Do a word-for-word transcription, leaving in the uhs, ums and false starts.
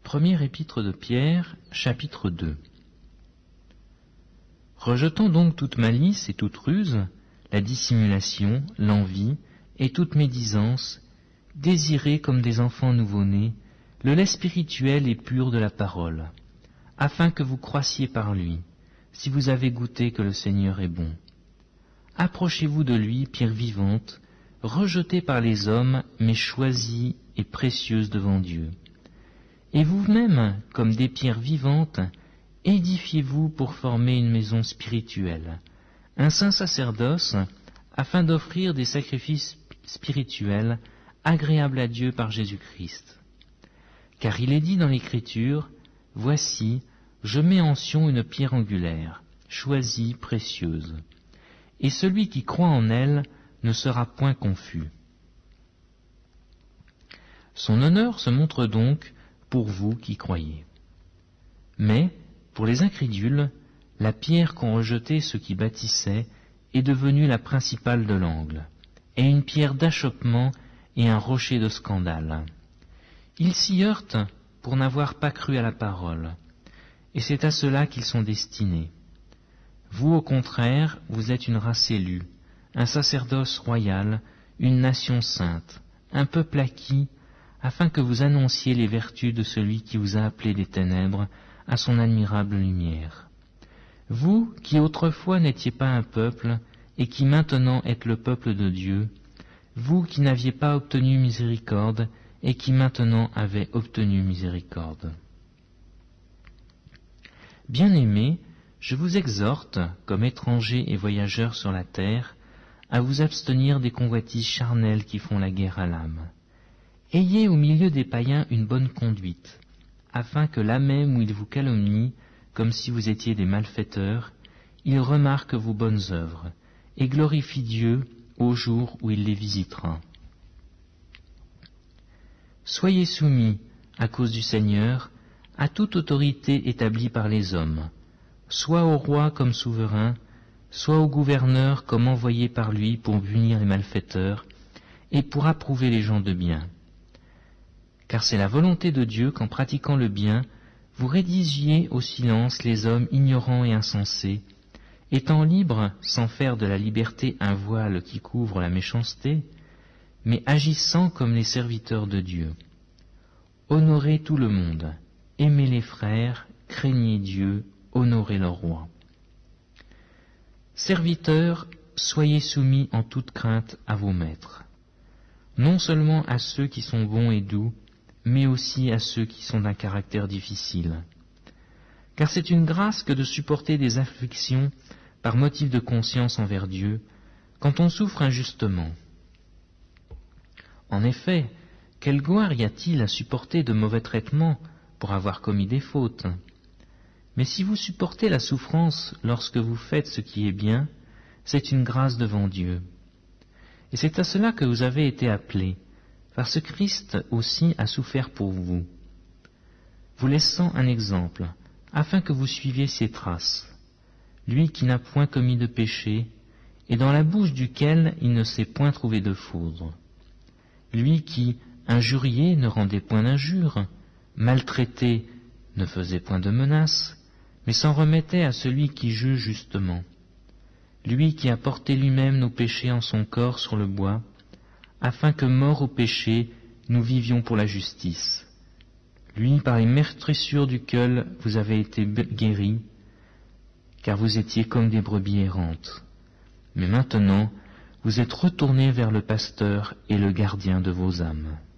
Première épître de Pierre, chapitre deux. Rejetant donc toute malice et toute ruse, la dissimulation, l'envie et toute médisance, désirez comme des enfants nouveau-nés le lait spirituel et pur de la parole, afin que vous croissiez par lui, si vous avez goûté que le Seigneur est bon. Approchez-vous de lui, pierre vivante, rejetée par les hommes, mais choisie et précieuse devant Dieu. Et vous-même, comme des pierres vivantes, édifiez-vous pour former une maison spirituelle, un saint sacerdoce, afin d'offrir des sacrifices spirituels agréables à Dieu par Jésus-Christ. Car il est dit dans l'Écriture, « Voici, je mets en Sion une pierre angulaire, choisie, précieuse, et celui qui croit en elle ne sera point confus. » Son honneur se montre donc pour vous qui croyez. Mais, pour les incrédules, la pierre qu'ont rejetée ceux qui bâtissaient est devenue la principale de l'angle, et une pierre d'achoppement et un rocher de scandale. Ils s'y heurtent pour n'avoir pas cru à la parole, et c'est à cela qu'ils sont destinés. Vous, au contraire, vous êtes une race élue, un sacerdoce royal, une nation sainte, un peuple acquis, afin que vous annonciez les vertus de celui qui vous a appelés des ténèbres à son admirable lumière. Vous, qui autrefois n'étiez pas un peuple, et qui maintenant êtes le peuple de Dieu, vous qui n'aviez pas obtenu miséricorde, et qui maintenant avez obtenu miséricorde. Bien-aimés, je vous exhorte, comme étrangers et voyageurs sur la terre, à vous abstenir des convoitises charnelles qui font la guerre à l'âme. Ayez au milieu des païens une bonne conduite, afin que là même où ils vous calomnient, comme si vous étiez des malfaiteurs, ils remarquent vos bonnes œuvres, et glorifient Dieu au jour où il les visitera. Soyez soumis, à cause du Seigneur, à toute autorité établie par les hommes, soit au roi comme souverain, soit au gouverneur comme envoyé par lui pour punir les malfaiteurs, et pour approuver les gens de bien. Car c'est la volonté de Dieu qu'en pratiquant le bien, vous rédigiez au silence les hommes ignorants et insensés, étant libres sans faire de la liberté un voile qui couvre la méchanceté, mais agissant comme les serviteurs de Dieu. Honorez tout le monde, aimez les frères, craignez Dieu, honorez le roi. Serviteurs, soyez soumis en toute crainte à vos maîtres, non seulement à ceux qui sont bons et doux, mais aussi à ceux qui sont d'un caractère difficile. Car c'est une grâce que de supporter des afflictions par motif de conscience envers Dieu, quand on souffre injustement. En effet, quelle gloire y a-t-il à supporter de mauvais traitements pour avoir commis des fautes? Mais si vous supportez la souffrance lorsque vous faites ce qui est bien, c'est une grâce devant Dieu. Et c'est à cela que vous avez été appelés, parce que Christ aussi a souffert pour vous, vous laissant un exemple, afin que vous suiviez ses traces, lui qui n'a point commis de péché, et dans la bouche duquel il ne s'est point trouvé de foudre, lui qui, injurié, ne rendait point d'injure, maltraité, ne faisait point de menaces, mais s'en remettait à celui qui juge justement, lui qui a porté lui-même nos péchés en son corps sur le bois, afin que, morts au péché, nous vivions pour la justice. Lui, par les meurtrissures duquel vous avez été guéris, car vous étiez comme des brebis errantes. Mais maintenant, vous êtes retournés vers le pasteur et le gardien de vos âmes.